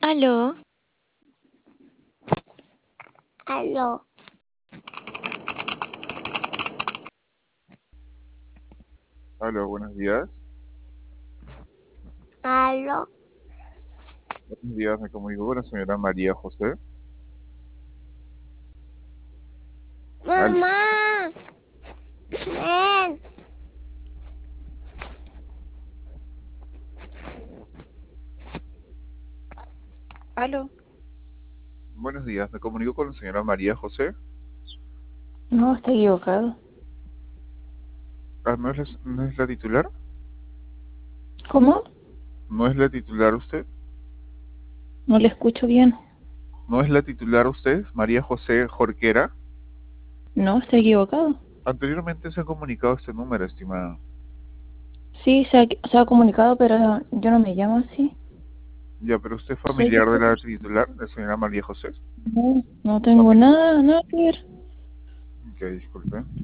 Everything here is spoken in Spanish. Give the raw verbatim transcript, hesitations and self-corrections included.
Aló, Aló, Hola, buenos días. aló, Buenos días, me comunico con la señora María José. Al- mamá, ven. Aló, Buenos días, me comunico con la señora María José. no, está equivocado. Ah, ¿no es la, no es la titular? ¿Cómo? ¿No es la titular usted? No le escucho bien. ¿No es la titular usted, María José Jorquera? No, está equivocado. Anteriormente se ha comunicado este número, estimada. Sí, se ha, se ha comunicado, pero yo no me llamo así. Ya, pero usted es Soy yo. familiar de la titular, de señora María José. No, no tengo Familia. nada, nada que ver. Ok, disculpe.